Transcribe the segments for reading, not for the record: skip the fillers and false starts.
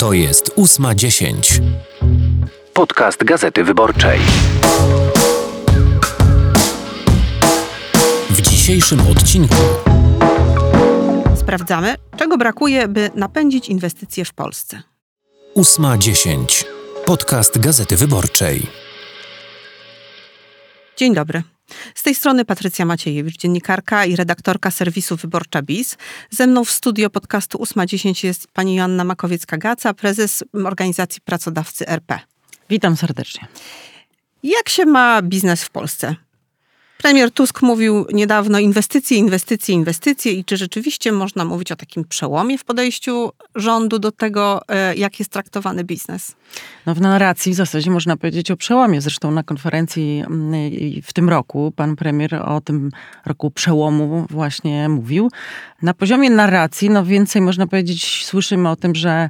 To jest 8:10. Podcast Gazety Wyborczej. W dzisiejszym odcinku sprawdzamy, czego brakuje, by napędzić inwestycje w Polsce. 8:10. Podcast Gazety Wyborczej. Dzień dobry. Z tej strony Patrycja Maciejewicz, dziennikarka i redaktorka serwisu Wyborcza.biz. Ze mną w studio podcastu 8:10 jest pani Joanna Makowiecka-Gaca, prezes organizacji Pracodawcy RP. Witam serdecznie. Jak się ma biznes w Polsce? Premier Tusk mówił niedawno inwestycje i czy rzeczywiście można mówić o takim przełomie w podejściu rządu do tego, jak jest traktowany biznes? No w narracji w zasadzie można powiedzieć o przełomie. Zresztą na konferencji w tym roku pan premier o tym roku przełomu właśnie mówił. Na poziomie narracji, no więcej można powiedzieć, słyszymy o tym, że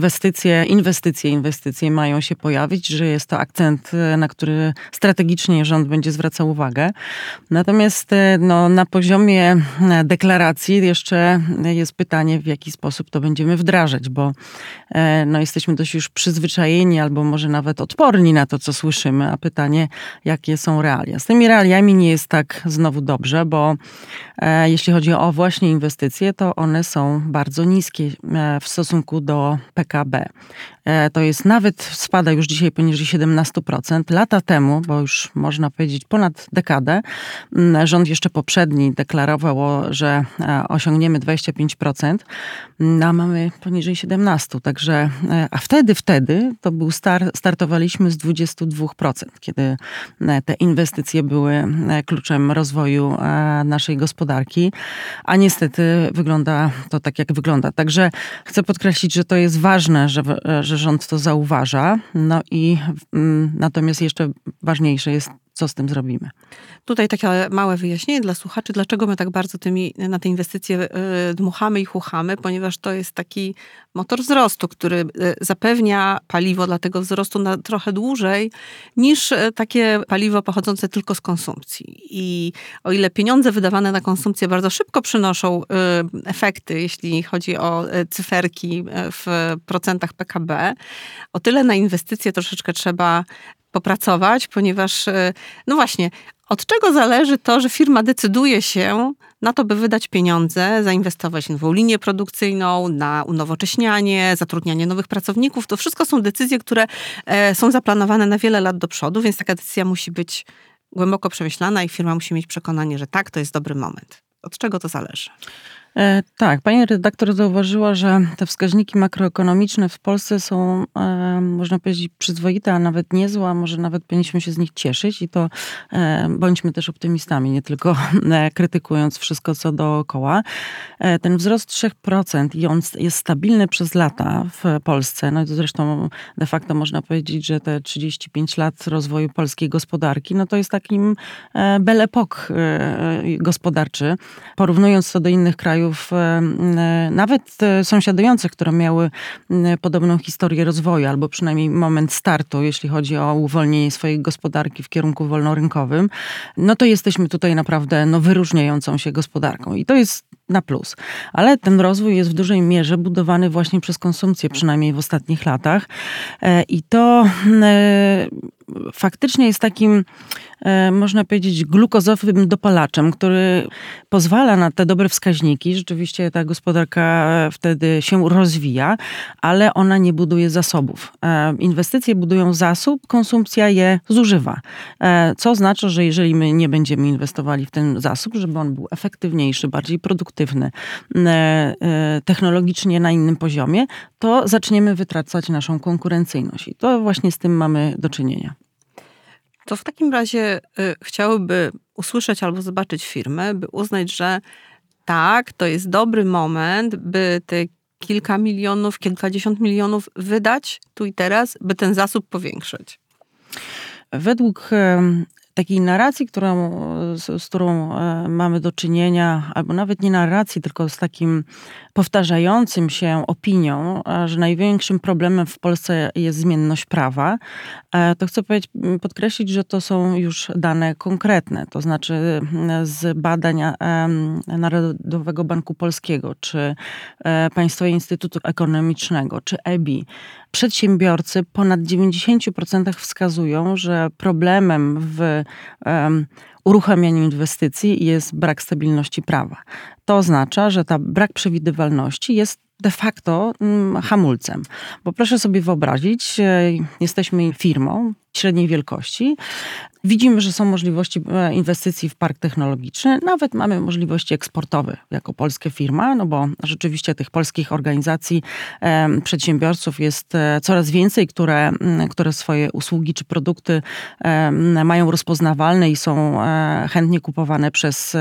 inwestycje mają się pojawić, że jest to akcent, na który strategicznie rząd będzie zwracał uwagę. Natomiast no, na poziomie deklaracji jeszcze jest pytanie, w jaki sposób to będziemy wdrażać, bo no, jesteśmy dość już przyzwyczajeni albo może nawet odporni na to, co słyszymy, a pytanie, jakie są realia. Z tymi realiami nie jest tak znowu dobrze, bo jeśli chodzi o właśnie inwestycje, to one są bardzo niskie w stosunku do PKB. To jest nawet, spada już dzisiaj poniżej 17%. Lata temu, bo już można powiedzieć ponad dekadę, rząd jeszcze poprzedni deklarował, że osiągniemy 25%, a mamy poniżej 17%. Także, a wtedy to był startowaliśmy z 22%, kiedy te inwestycje były kluczem rozwoju naszej gospodarki, a niestety wygląda to tak, jak wygląda. Także chcę podkreślić, że to jest ważne, że rząd to zauważa, no i natomiast jeszcze ważniejsze jest, co z tym zrobimy. Tutaj takie małe wyjaśnienie dla słuchaczy, dlaczego my tak bardzo na te inwestycje dmuchamy i chuchamy, ponieważ to jest taki motor wzrostu, który zapewnia paliwo dla tego wzrostu na trochę dłużej niż takie paliwo pochodzące tylko z konsumpcji. I o ile pieniądze wydawane na konsumpcję bardzo szybko przynoszą efekty, jeśli chodzi o cyferki w procentach PKB, o tyle na inwestycje troszeczkę trzeba popracować, ponieważ, no właśnie, od czego zależy to, że firma decyduje się na to, by wydać pieniądze, zainwestować w nową linię produkcyjną, na unowocześnianie, zatrudnianie nowych pracowników. To wszystko są decyzje, które są zaplanowane na wiele lat do przodu, więc taka decyzja musi być głęboko przemyślana i firma musi mieć przekonanie, że tak, to jest dobry moment. Od czego to zależy? Tak, pani redaktor zauważyła, że te wskaźniki makroekonomiczne w Polsce są, można powiedzieć, przyzwoite, a nawet niezłe, a może nawet powinniśmy się z nich cieszyć i to bądźmy też optymistami, nie tylko krytykując wszystko, co dookoła. Ten wzrost 3% i on jest stabilny przez lata w Polsce. No i to zresztą de facto można powiedzieć, że te 35 lat rozwoju polskiej gospodarki, no to jest takim belle époque gospodarczy. Porównując to do innych krajów, nawet sąsiadujących, które miały podobną historię rozwoju, albo przynajmniej moment startu, jeśli chodzi o uwolnienie swojej gospodarki w kierunku wolnorynkowym, no to jesteśmy tutaj naprawdę wyróżniającą się gospodarką. I to jest na plus. Ale ten rozwój jest w dużej mierze budowany właśnie przez konsumpcję, przynajmniej w ostatnich latach. I to faktycznie jest takim, można powiedzieć, glukozowym dopalaczem, który pozwala na te dobre wskaźniki. Rzeczywiście ta gospodarka wtedy się rozwija, ale ona nie buduje zasobów. Inwestycje budują zasób, konsumpcja je zużywa. Co oznacza, że jeżeli my nie będziemy inwestowali w ten zasób, żeby on był efektywniejszy, bardziej produktywny, technologicznie na innym poziomie, to zaczniemy wytracać naszą konkurencyjność. I to właśnie z tym mamy do czynienia. To w takim razie chciałyby usłyszeć albo zobaczyć firmę, by uznać, że tak, to jest dobry moment, by te kilka milionów, kilkadziesiąt milionów wydać tu i teraz, by ten zasób powiększyć. Według takiej narracji, z którą mamy do czynienia, albo nawet nie narracji, tylko z takim powtarzającym się opinią, że największym problemem w Polsce jest zmienność prawa, to chcę podkreślić, że to są już dane konkretne. To znaczy z badań Narodowego Banku Polskiego, czy Państwowego Instytutu Ekonomicznego, czy EBI. Przedsiębiorcy ponad 90% wskazują, że problemem w uruchamianiu inwestycji jest brak stabilności prawa. To oznacza, że ta brak przewidywalności jest de facto hamulcem. Bo proszę sobie wyobrazić, jesteśmy firmą średniej wielkości. Widzimy, że są możliwości inwestycji w park technologiczny. Nawet mamy możliwości eksportowe jako polska firma, no bo rzeczywiście tych polskich organizacji, przedsiębiorców jest coraz więcej, które swoje usługi czy produkty mają rozpoznawalne i są chętnie kupowane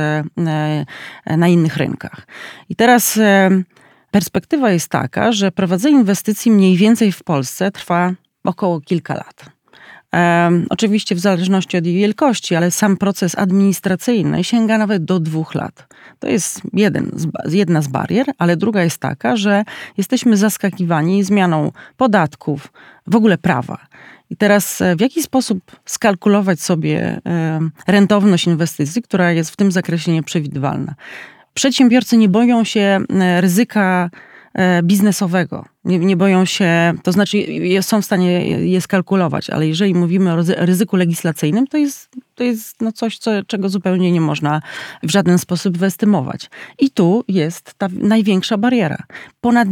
na innych rynkach. I teraz perspektywa jest taka, że prowadzenie inwestycji mniej więcej w Polsce trwa około kilka lat. Oczywiście w zależności od jej wielkości, ale sam proces administracyjny sięga nawet do 2 lat. To jest jedna z barier, ale druga jest taka, że jesteśmy zaskakiwani zmianą podatków, w ogóle prawa. I teraz w jaki sposób skalkulować sobie rentowność inwestycji, która jest w tym zakresie nieprzewidywalna? Przedsiębiorcy nie boją się ryzyka biznesowego. Nie boją się, to znaczy są w stanie je skalkulować, ale jeżeli mówimy o ryzyku legislacyjnym, to jest coś, czego zupełnie nie można w żaden sposób wyestymować. I tu jest ta największa bariera. Ponad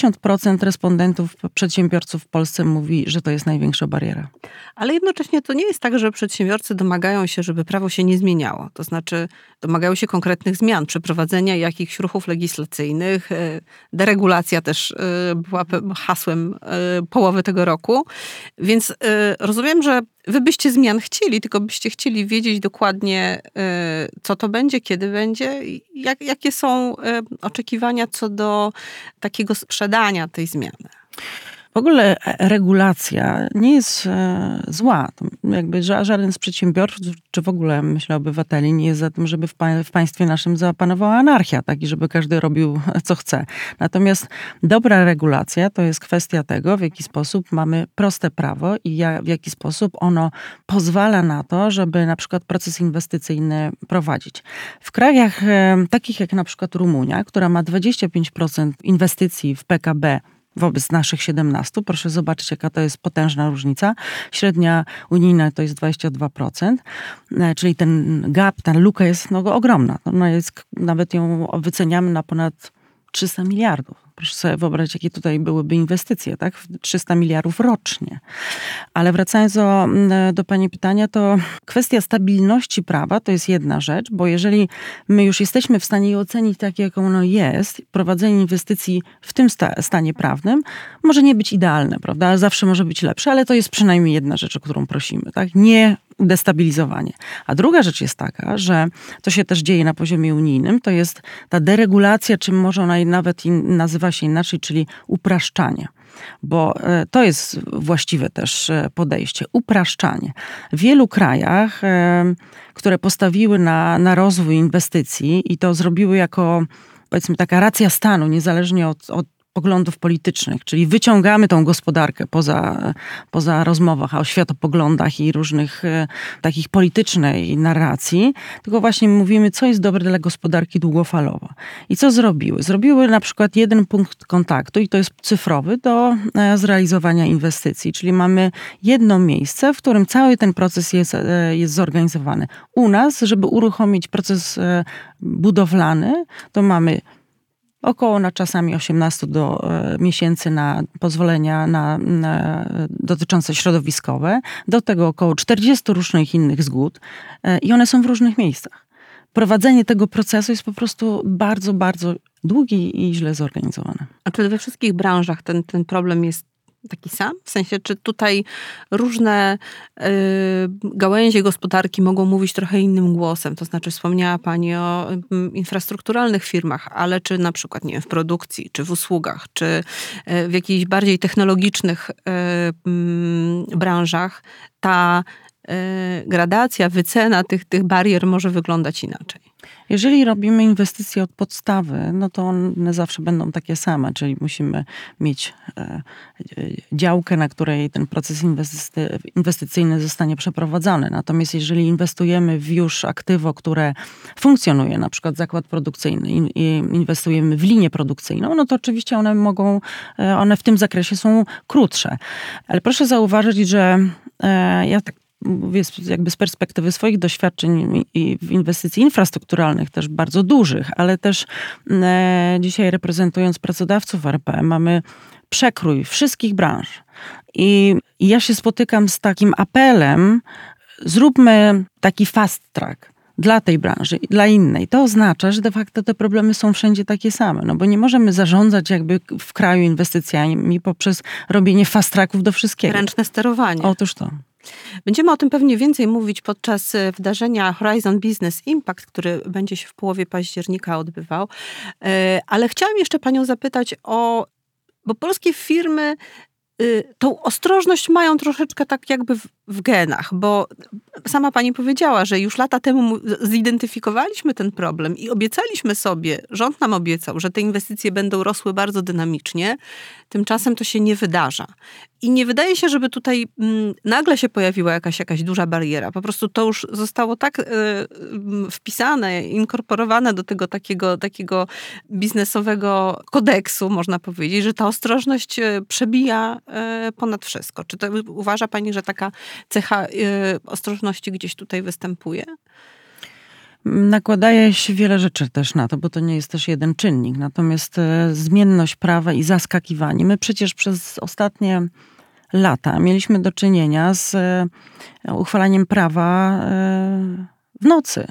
90% respondentów, przedsiębiorców w Polsce mówi, że to jest największa bariera. Ale jednocześnie to nie jest tak, że przedsiębiorcy domagają się, żeby prawo się nie zmieniało. To znaczy domagają się konkretnych zmian, przeprowadzenia jakichś ruchów legislacyjnych. Deregulacja też była hasłem połowy tego roku. Więc rozumiem, że wy byście zmian chcieli, tylko byście chcieli wiedzieć dokładnie, co to będzie, kiedy będzie, jakie są oczekiwania co do takiego sprzedania tej zmiany. W ogóle regulacja nie jest zła. Jakby żaden z przedsiębiorców, czy w ogóle, myślę, obywateli nie jest za tym, żeby w państwie naszym zapanowała anarchia, tak, i żeby każdy robił, co chce. Natomiast dobra regulacja to jest kwestia tego, w jaki sposób mamy proste prawo i w jaki sposób ono pozwala na to, żeby na przykład proces inwestycyjny prowadzić. W krajach takich jak na przykład Rumunia, która ma 25% inwestycji w PKB wobec naszych 17. Proszę zobaczyć, jaka to jest potężna różnica. Średnia unijna to jest 22%, czyli ten gap, ta luka jest ogromna. Nawet ją wyceniamy na ponad 300 miliardów. Proszę sobie wyobrazić, jakie tutaj byłyby inwestycje, tak? 300 miliardów rocznie. Ale wracając do pani pytania, to kwestia stabilności prawa to jest jedna rzecz, bo jeżeli my już jesteśmy w stanie je ocenić tak, jak ono jest, prowadzenie inwestycji w tym stanie prawnym może nie być idealne, prawda? Zawsze może być lepsze, ale to jest przynajmniej jedna rzecz, o którą prosimy, tak? Nie destabilizowanie. A druga rzecz jest taka, że to się też dzieje na poziomie unijnym, to jest ta deregulacja, czy może ona nawet nazywa się inaczej, czyli upraszczanie. Bo to jest właściwe też podejście. Upraszczanie. W wielu krajach, które postawiły na rozwój inwestycji i to zrobiły jako, powiedzmy, taka racja stanu, niezależnie od poglądów politycznych, czyli wyciągamy tą gospodarkę poza rozmowach o światopoglądach i różnych takich politycznej narracji, tylko właśnie mówimy, co jest dobre dla gospodarki długofalowo. I co zrobiły? Zrobiły na przykład jeden punkt kontaktu i to jest cyfrowy do zrealizowania inwestycji, czyli mamy jedno miejsce, w którym cały ten proces jest zorganizowany. U nas, żeby uruchomić proces budowlany, to mamy około czasami 18 miesięcy na pozwolenia dotyczące środowiskowe, do tego około 40 różnych innych zgód i one są w różnych miejscach. Prowadzenie tego procesu jest po prostu bardzo, bardzo długie i źle zorganizowane. A czy we wszystkich branżach ten problem jest taki sam? W sensie, czy tutaj różne gałęzie gospodarki mogą mówić trochę innym głosem? To znaczy wspomniała pani o infrastrukturalnych firmach, ale czy na przykład, nie wiem, w produkcji, czy w usługach, czy w jakichś bardziej technologicznych branżach ta gradacja, wycena tych barier może wyglądać inaczej. Jeżeli robimy inwestycje od podstawy, no to one zawsze będą takie same, czyli musimy mieć działkę, na której ten proces inwestycyjny zostanie przeprowadzony. Natomiast jeżeli inwestujemy w już aktywo, które funkcjonuje, na przykład zakład produkcyjny i inwestujemy w linię produkcyjną, no to oczywiście one w tym zakresie są krótsze. Ale proszę zauważyć, że ja tak mówię jakby z perspektywy swoich doświadczeń i w inwestycji infrastrukturalnych, też bardzo dużych, ale też dzisiaj reprezentując pracodawców RP, mamy przekrój wszystkich branż. I ja się spotykam z takim apelem, zróbmy taki fast track dla tej branży i dla innej. To oznacza, że de facto te problemy są wszędzie takie same, no bo nie możemy zarządzać jakby w kraju inwestycjami poprzez robienie fast tracków do wszystkiego. Ręczne sterowanie. Otóż to. Będziemy o tym pewnie więcej mówić podczas wydarzenia Horizon Business Impact, który będzie się w połowie października odbywał. Ale chciałam jeszcze panią zapytać bo polskie firmy tą ostrożność mają troszeczkę tak jakby w genach, bo sama pani powiedziała, że już lata temu zidentyfikowaliśmy ten problem i obiecaliśmy sobie, rząd nam obiecał, że te inwestycje będą rosły bardzo dynamicznie. Tymczasem to się nie wydarza. I nie wydaje się, żeby tutaj nagle się pojawiła jakaś duża bariera. Po prostu to już zostało tak wpisane, inkorporowane do tego takiego biznesowego kodeksu, można powiedzieć, że ta ostrożność przebija ponad wszystko. Czy to uważa pani, że taka cecha ostrożności gdzieś tutaj występuje? Nakładaje się wiele rzeczy też na to, bo to nie jest też jeden czynnik. Natomiast zmienność prawa i zaskakiwanie. My przecież przez ostatnie lata mieliśmy do czynienia z uchwalaniem prawa w nocy.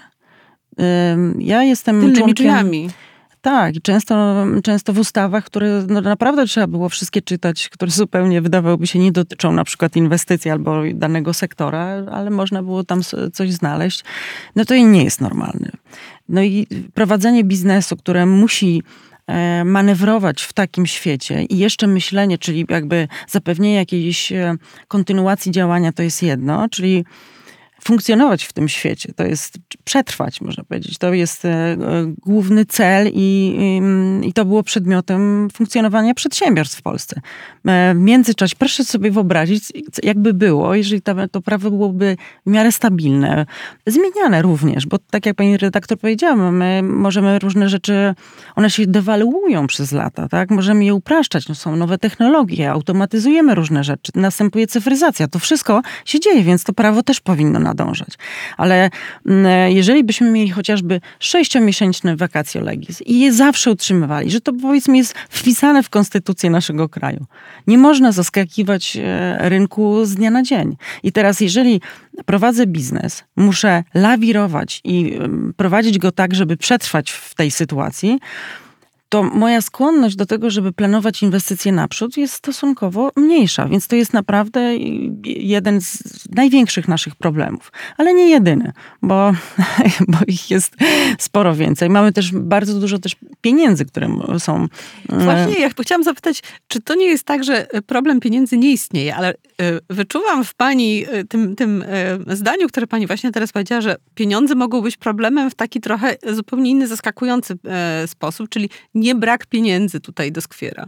Ja jestem tylnymi członkiem... drzwiami. Tak, i często w ustawach, które naprawdę trzeba było wszystkie czytać, które zupełnie wydawałoby się nie dotyczą na przykład inwestycji albo danego sektora, ale można było tam coś znaleźć. No to i nie jest normalne. No i prowadzenie biznesu, które musi manewrować w takim świecie i jeszcze myślenie, czyli jakby zapewnienie jakiejś kontynuacji działania, to jest jedno, czyli funkcjonować w tym świecie, to jest przetrwać, można powiedzieć. To jest główny cel i to było przedmiotem funkcjonowania przedsiębiorstw w Polsce. W międzyczasie proszę sobie wyobrazić, jakby było, jeżeli to prawo byłoby w miarę stabilne, zmieniane również, bo tak jak pani redaktor powiedziała, my możemy różne rzeczy, one się dewaluują przez lata, tak? Możemy je upraszczać, no są nowe technologie, automatyzujemy różne rzeczy, następuje cyfryzacja, to wszystko się dzieje, więc to prawo też powinno nadążać. Ale jeżeli byśmy mieli chociażby 6-miesięczne vacatio legis i je zawsze utrzymywali, że to powiedzmy jest wpisane w konstytucję naszego kraju. Nie można zaskakiwać rynku z dnia na dzień. I teraz jeżeli prowadzę biznes, muszę lawirować i prowadzić go tak, żeby przetrwać w tej sytuacji, to moja skłonność do tego, żeby planować inwestycje naprzód jest stosunkowo mniejsza. Więc to jest naprawdę jeden z największych naszych problemów. Ale nie jedyny, bo ich jest sporo więcej. Mamy też bardzo dużo też pieniędzy, które są... Właśnie, ja chciałam zapytać, czy to nie jest tak, że problem pieniędzy nie istnieje, ale wyczuwam w pani tym zdaniu, które pani właśnie teraz powiedziała, że pieniądze mogą być problemem w taki trochę zupełnie inny, zaskakujący sposób, czyli nie brak pieniędzy tutaj doskwiera.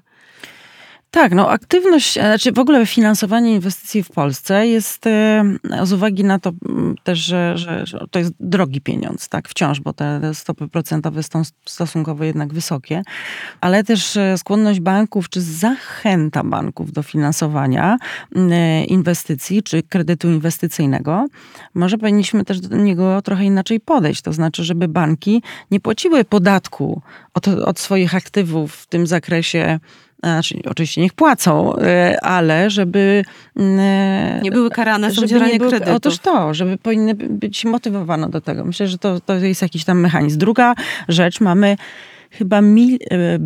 Tak, no aktywność, znaczy w ogóle finansowanie inwestycji w Polsce jest z uwagi na to też, że to jest drogi pieniądz, tak, wciąż, bo te stopy procentowe są stosunkowo jednak wysokie, ale też skłonność banków, czy zachęta banków do finansowania inwestycji, czy kredytu inwestycyjnego, może powinniśmy też do niego trochę inaczej podejść, to znaczy, żeby banki nie płaciły podatku od swoich aktywów w tym zakresie. Znaczy, oczywiście niech płacą, ale żeby... Nie były karane za udzielanie kredytów. Otóż to, żeby powinny być motywowane do tego. Myślę, że to jest jakiś tam mechanizm. Druga rzecz, mamy chyba 1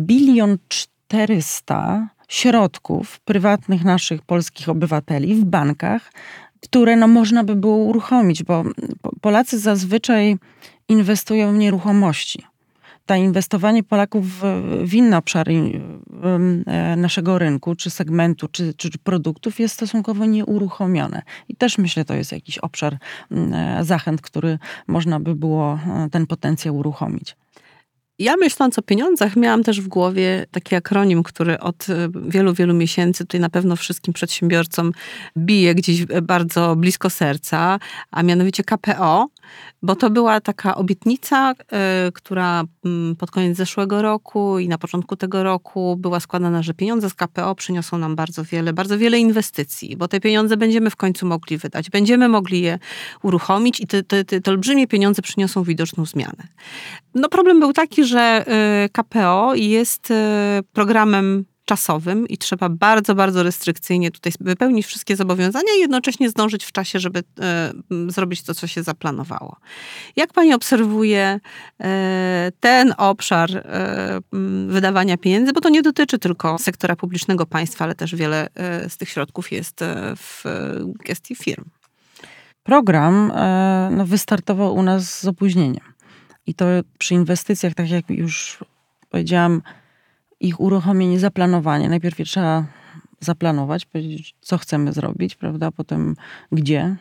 400 000 środków prywatnych naszych polskich obywateli w bankach, które można by było uruchomić, bo Polacy zazwyczaj inwestują w nieruchomości. to inwestowanie Polaków w inne obszary naszego rynku, czy segmentu, czy produktów jest stosunkowo nieuruchomione. I też myślę, to jest jakiś obszar zachęt, który można by było ten potencjał uruchomić. Ja myśląc o pieniądzach, miałam też w głowie taki akronim, który od wielu, wielu miesięcy tutaj na pewno wszystkim przedsiębiorcom bije gdzieś bardzo blisko serca, a mianowicie KPO, bo to była taka obietnica, która pod koniec zeszłego roku i na początku tego roku była składana, że pieniądze z KPO przyniosą nam bardzo wiele inwestycji, bo te pieniądze będziemy w końcu mogli wydać, będziemy mogli je uruchomić i te olbrzymie pieniądze przyniosą widoczną zmianę. No problem był taki, że KPO jest programem czasowym i trzeba bardzo, bardzo restrykcyjnie tutaj wypełnić wszystkie zobowiązania i jednocześnie zdążyć w czasie, żeby zrobić to, co się zaplanowało. Jak pani obserwuje ten obszar wydawania pieniędzy, bo to nie dotyczy tylko sektora publicznego państwa, ale też wiele z tych środków jest w gestii firm. Program wystartował u nas z opóźnieniem. I to przy inwestycjach, tak jak już powiedziałam, ich uruchomienie, zaplanowanie. Najpierw je trzeba zaplanować, powiedzieć, co chcemy zrobić, prawda? Potem gdzie.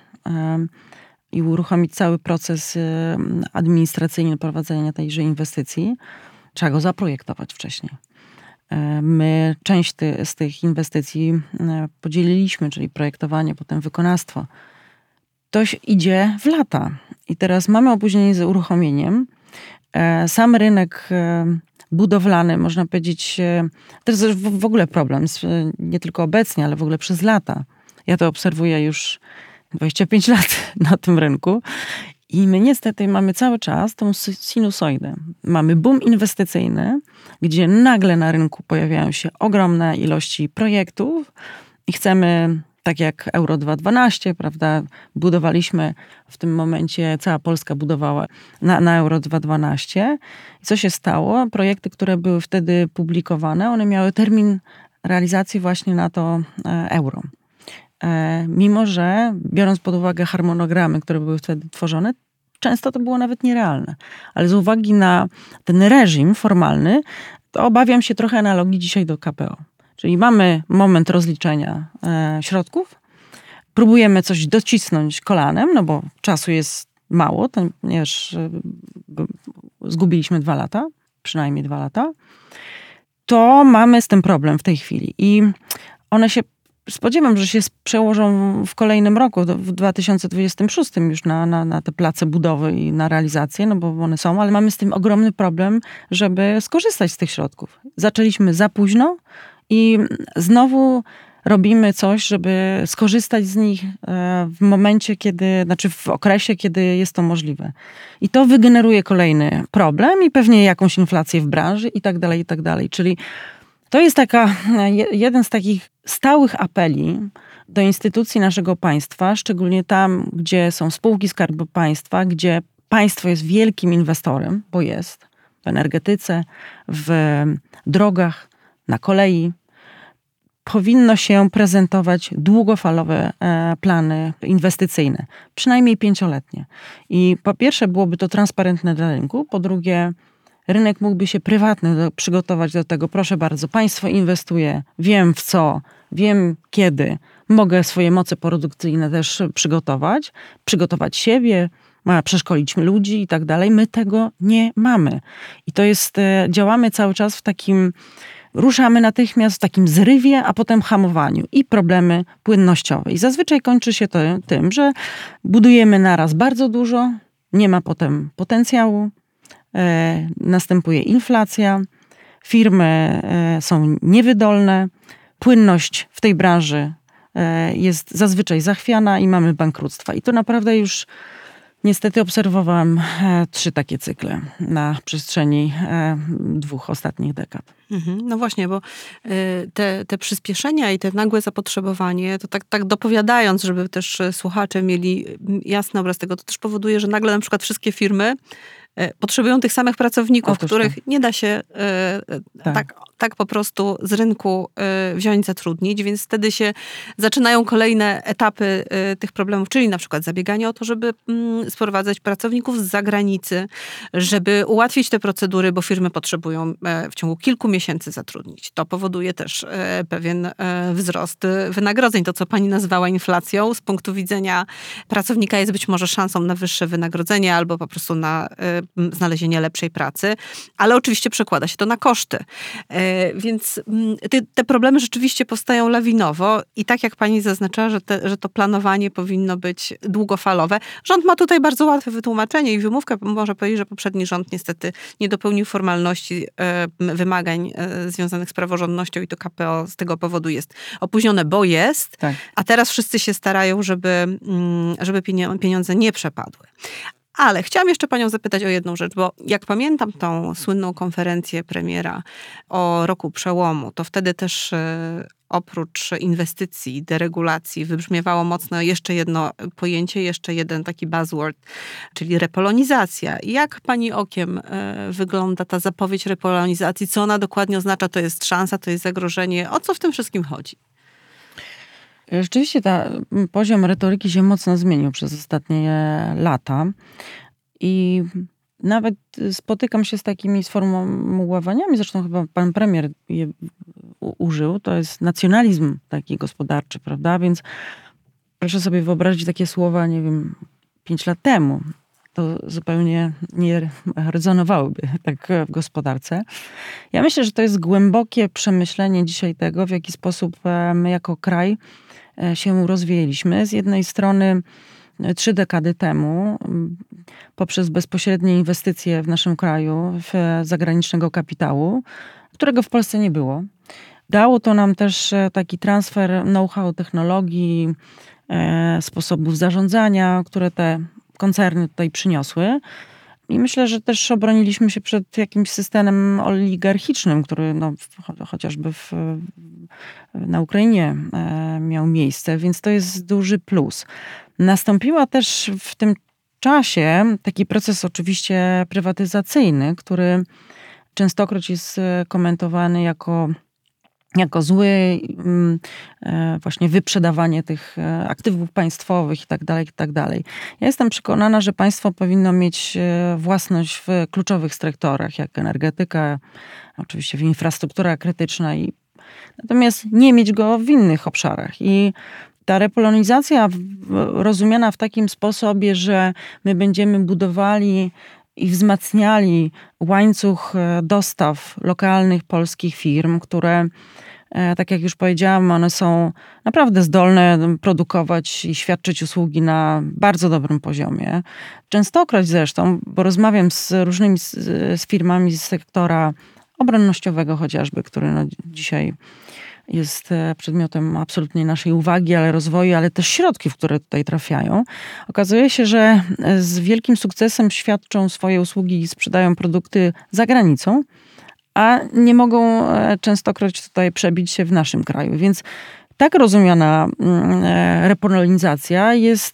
I uruchomić cały proces administracyjny prowadzenia tejże inwestycji. Trzeba go zaprojektować wcześniej. My część z tych inwestycji podzieliliśmy, czyli projektowanie, potem wykonawstwo. To idzie w lata. I teraz mamy opóźnienie z uruchomieniem. Sam rynek budowlany, można powiedzieć, to jest w ogóle problem, nie tylko obecnie, ale w ogóle przez lata. Ja to obserwuję już 25 lat na tym rynku i my niestety mamy cały czas tą sinusoidę. Mamy boom inwestycyjny, gdzie nagle na rynku pojawiają się ogromne ilości projektów i chcemy, tak jak Euro 2012, prawda, budowaliśmy w tym momencie, cała Polska budowała na Euro 2012. I co się stało? Projekty, które były wtedy publikowane, one miały termin realizacji właśnie na to euro. Mimo że, biorąc pod uwagę harmonogramy, które były wtedy tworzone, często to było nawet nierealne. Ale z uwagi na ten reżim formalny, to obawiam się trochę analogii dzisiaj do KPO. Czyli mamy moment rozliczenia środków, próbujemy coś docisnąć kolanem, no bo czasu jest mało, ponieważ zgubiliśmy 2 lata, przynajmniej 2 lata, to mamy z tym problem w tej chwili. I one się, spodziewam, że się przełożą w kolejnym roku, w 2026 już na te place budowy i na realizację, no bo one są, ale mamy z tym ogromny problem, żeby skorzystać z tych środków. Zaczęliśmy za późno, i znowu robimy coś, żeby skorzystać z nich w momencie, w okresie, kiedy jest to możliwe. I to wygeneruje kolejny problem i pewnie jakąś inflację w branży i tak dalej, i tak dalej. Czyli to jest jeden z takich stałych apeli do instytucji naszego państwa, szczególnie tam, gdzie są spółki Skarbu Państwa, gdzie państwo jest wielkim inwestorem, bo jest w energetyce, w drogach, na kolei. Powinno się prezentować długofalowe plany inwestycyjne, przynajmniej 5-letnie. I po pierwsze byłoby to transparentne dla rynku, po drugie rynek mógłby się prywatny przygotować do tego, proszę bardzo, państwo inwestuje, wiem w co, wiem kiedy, mogę swoje moce produkcyjne też przygotować siebie, przeszkolić ludzi i tak dalej. My tego nie mamy. I to jest, działamy cały czas w takim, ruszamy natychmiast w takim zrywie, a potem hamowaniu i problemy płynnościowe. I zazwyczaj kończy się to tym, że budujemy naraz bardzo dużo, nie ma potem potencjału, następuje inflacja, firmy są niewydolne, płynność w tej branży jest zazwyczaj zachwiana i mamy bankructwa. I to naprawdę już niestety obserwowałam 3 takie cykle na przestrzeni 2 ostatnich dekad. No właśnie, bo te przyspieszenia i te nagłe zapotrzebowanie, to tak dopowiadając, żeby też słuchacze mieli jasny obraz tego, to też powoduje, że nagle na przykład wszystkie firmy potrzebują tych samych pracowników, Otóż których nie da się Tak. tak po prostu z rynku wziąć, zatrudnić, więc wtedy się zaczynają kolejne etapy tych problemów, czyli na przykład zabieganie o to, żeby sprowadzać pracowników z zagranicy, żeby ułatwić te procedury, bo firmy potrzebują w ciągu kilku miesięcy zatrudnić. To powoduje też pewien wzrost wynagrodzeń. To, co pani nazwała inflacją, z punktu widzenia pracownika jest być może szansą na wyższe wynagrodzenie albo po prostu na znalezienie lepszej pracy, ale oczywiście przekłada się to na koszty. Więc te problemy rzeczywiście powstają lawinowo i tak jak pani zaznaczała, że to planowanie powinno być długofalowe. Rząd ma tutaj bardzo łatwe wytłumaczenie i wymówkę. Może powiedzieć, że poprzedni rząd niestety nie dopełnił formalności wymagań związanych z praworządnością i to KPO z tego powodu jest opóźnione, bo jest, Tak. a teraz wszyscy się starają, żeby pieniądze nie przepadły. Ale chciałam jeszcze panią zapytać o jedną rzecz, bo jak pamiętam tą słynną konferencję premiera o roku przełomu, to wtedy też oprócz inwestycji, deregulacji wybrzmiewało mocno jeszcze jedno pojęcie, jeszcze jeden taki buzzword, czyli repolonizacja. Jak pani okiem wygląda ta zapowiedź repolonizacji? Co ona dokładnie oznacza? To jest szansa, to jest zagrożenie? O co w tym wszystkim chodzi? Rzeczywiście poziom retoryki się mocno zmienił przez ostatnie lata i nawet spotykam się z takimi sformułowaniami, zresztą chyba pan premier je użył, to jest nacjonalizm taki gospodarczy, prawda? Więc proszę sobie wyobrazić takie słowa, nie wiem, 5 lat temu. To zupełnie nie rezonowałyby tak w gospodarce. Ja myślę, że to jest głębokie przemyślenie dzisiaj tego, w jaki sposób my jako kraj się rozwijaliśmy. Z jednej strony 3 dekady temu poprzez bezpośrednie inwestycje w naszym kraju w zagranicznego kapitału, którego w Polsce nie było. Dało to nam też taki transfer know-how, technologii, sposobów zarządzania, które te koncerny tutaj przyniosły. I myślę, że też obroniliśmy się przed jakimś systemem oligarchicznym, który chociażby na Ukrainie miał miejsce, więc to jest duży plus. Nastąpiła też w tym czasie taki proces oczywiście prywatyzacyjny, który częstokroć jest komentowany jako zły, właśnie wyprzedawanie tych aktywów państwowych i tak dalej. Ja jestem przekonana, że państwo powinno mieć własność w kluczowych sektorach, jak energetyka, oczywiście w infrastruktura krytyczna, natomiast nie mieć go w innych obszarach. I ta repolonizacja rozumiana w takim sposobie, że my będziemy budowali i wzmacniali łańcuch dostaw lokalnych polskich firm, które, tak jak już powiedziałam, one są naprawdę zdolne produkować i świadczyć usługi na bardzo dobrym poziomie. Częstokroć zresztą, bo rozmawiam z różnymi z firmami z sektora obronnościowego chociażby, który dzisiaj jest przedmiotem absolutnej naszej uwagi, ale rozwoju, ale też środków, które tutaj trafiają. Okazuje się, że z wielkim sukcesem świadczą swoje usługi i sprzedają produkty za granicą, a nie mogą częstokroć tutaj przebić się w naszym kraju. Więc tak rozumiana repolonizacja jest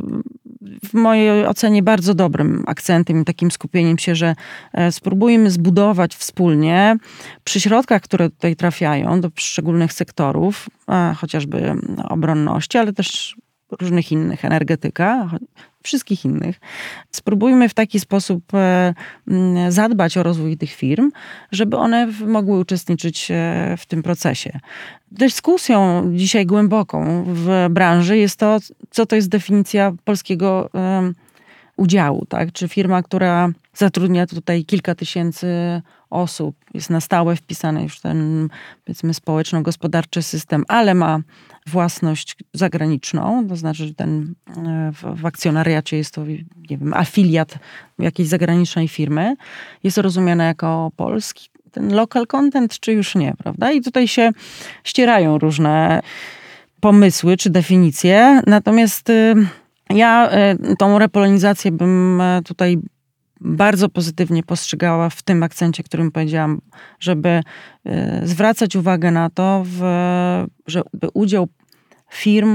w mojej ocenie bardzo dobrym akcentem i takim skupieniem się, że spróbujemy zbudować wspólnie przy środkach, które tutaj trafiają do poszczególnych sektorów, chociażby obronności, ale też różnych innych, energetyka, wszystkich innych. Spróbujmy w taki sposób zadbać o rozwój tych firm, żeby one mogły uczestniczyć w tym procesie. Dyskusją dzisiaj głęboką w branży jest to, co to jest definicja polskiego udziału, tak? Czy firma, która zatrudnia tutaj kilka tysięcy osób, jest na stałe wpisana już w ten, powiedzmy, społeczno-gospodarczy system, ale ma własność zagraniczną, to znaczy, że w akcjonariacie jest to, nie wiem, afiliat jakiejś zagranicznej firmy, jest rozumiana jako polski, ten local content, czy już nie, prawda? I tutaj się ścierają różne pomysły czy definicje, natomiast ja tą repolonizację bym tutaj bardzo pozytywnie postrzegała w tym akcencie, którym powiedziałam, żeby zwracać uwagę na to, żeby udział firm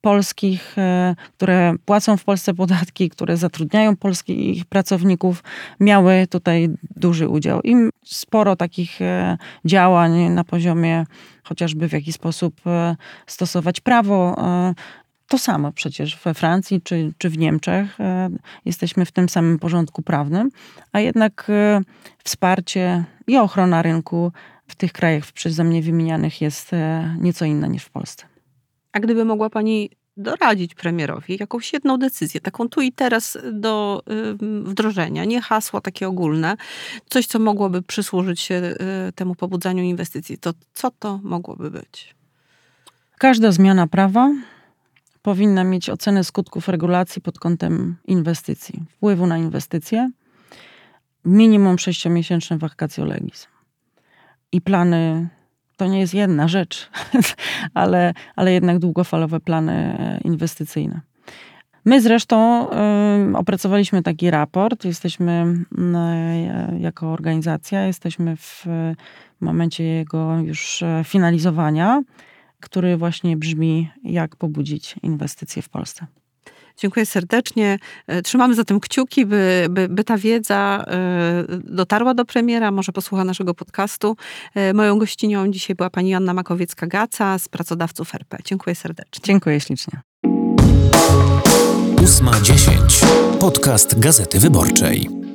polskich, które płacą w Polsce podatki, które zatrudniają polskich pracowników, miały tutaj duży udział. I sporo takich działań na poziomie chociażby w jaki sposób stosować prawo. To samo przecież we Francji czy w Niemczech jesteśmy w tym samym porządku prawnym, a jednak wsparcie i ochrona rynku w tych krajach przeze mnie wymienianych jest nieco inna niż w Polsce. A gdyby mogła pani doradzić premierowi jakąś jedną decyzję, taką tu i teraz do wdrożenia, nie hasło takie ogólne, coś, co mogłoby przysłużyć się temu pobudzaniu inwestycji, to co to mogłoby być? Każda zmiana prawa powinna mieć ocenę skutków regulacji pod kątem inwestycji, wpływu na inwestycje, minimum 6-miesięczne vacatio legis. I plany, to nie jest jedna rzecz, ale jednak długofalowe plany inwestycyjne. My zresztą opracowaliśmy taki raport, jesteśmy jako organizacja, jesteśmy w momencie jego już finalizowania, który właśnie brzmi, jak pobudzić inwestycje w Polsce. Dziękuję serdecznie. Trzymamy zatem kciuki, by ta wiedza dotarła do premiera, może posłucha naszego podcastu. Moją gościnią dzisiaj była pani Joanna Makowiecka-Gaca z Pracodawców RP. Dziękuję serdecznie. Dziękuję ślicznie. 8:10. Podcast Gazety Wyborczej.